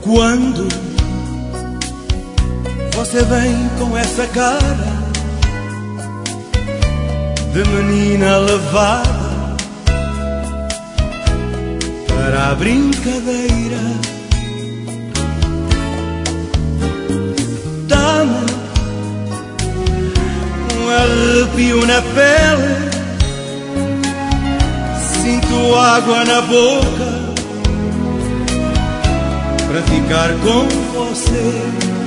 Quando você vem com essa cara de menina levada para a brincadeira, dá-me um arrepio na pele, sinto água na boca para ficar com você.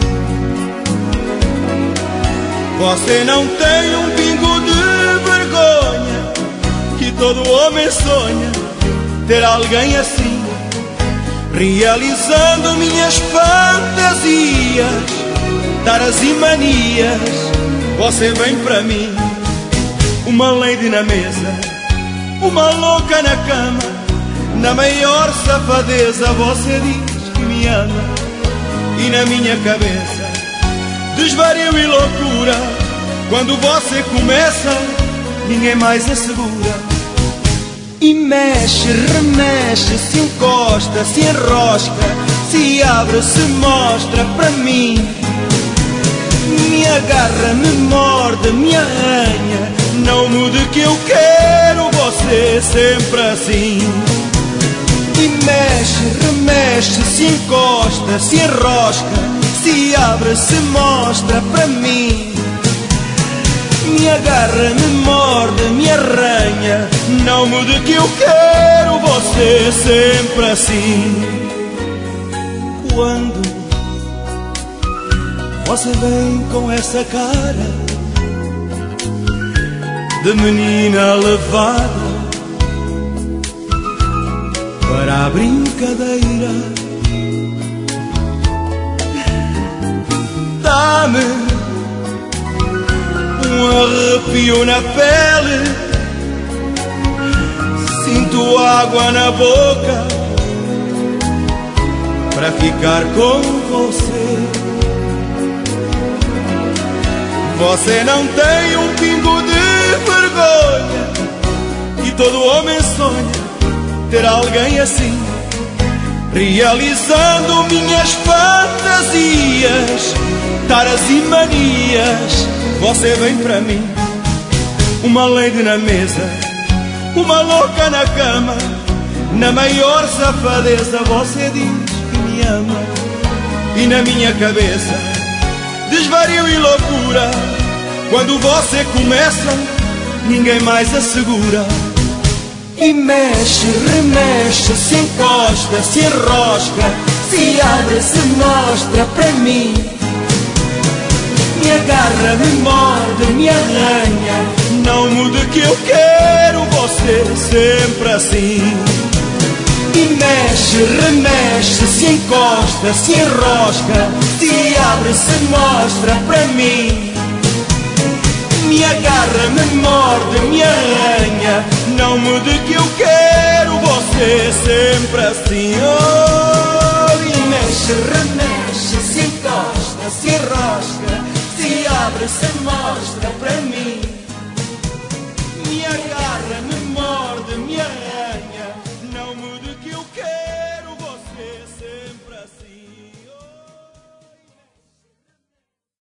Você não tem um pingo de vergonha, que todo homem sonha ter alguém assim, realizando minhas fantasias, taras e manias. Você vem pra mim, uma lady na mesa, uma louca na cama. Na maior safadeza você diz que me ama, e na minha cabeça desvario e loucura. Quando você começa, ninguém mais assegura. E mexe, remexe, se encosta, se enrosca, se abre, se mostra pra mim. Me agarra, me morde, me arranha. Não mude que eu quero você sempre assim. E mexe, remexe, se encosta, se enrosca, se abre, se mostra pra mim. Me agarra, me morde, me arranha. Não mude que eu quero você sempre assim. Quando você vem com essa cara de menina levada para a brincadeira, dá-me um arrepio na pele, sinto água na boca para ficar com você. Você não tem um pingo de vergonha, que todo homem sonha ter alguém assim, realizando minhas fantasias, taras e manias. Você vem pra mim, uma lady na mesa, uma louca na cama. Na maior safadeza você diz que me ama, e na minha cabeça desvario e loucura. Quando você começa, ninguém mais assegura. E mexe, remexe, se encosta, se enrosca, se abre, se mostra pra mim. Me agarra, me morde, me arranha. Não mude que eu quero você sempre assim. E mexe, remexe, se encosta, se enrosca, se abre, se mostra pra mim. Me agarra, me morde, me arranha. Não mude que eu quero você sempre assim. Oh, e mexe, remexe, se encosta, se enrosca, se abre, se mostra pra mim.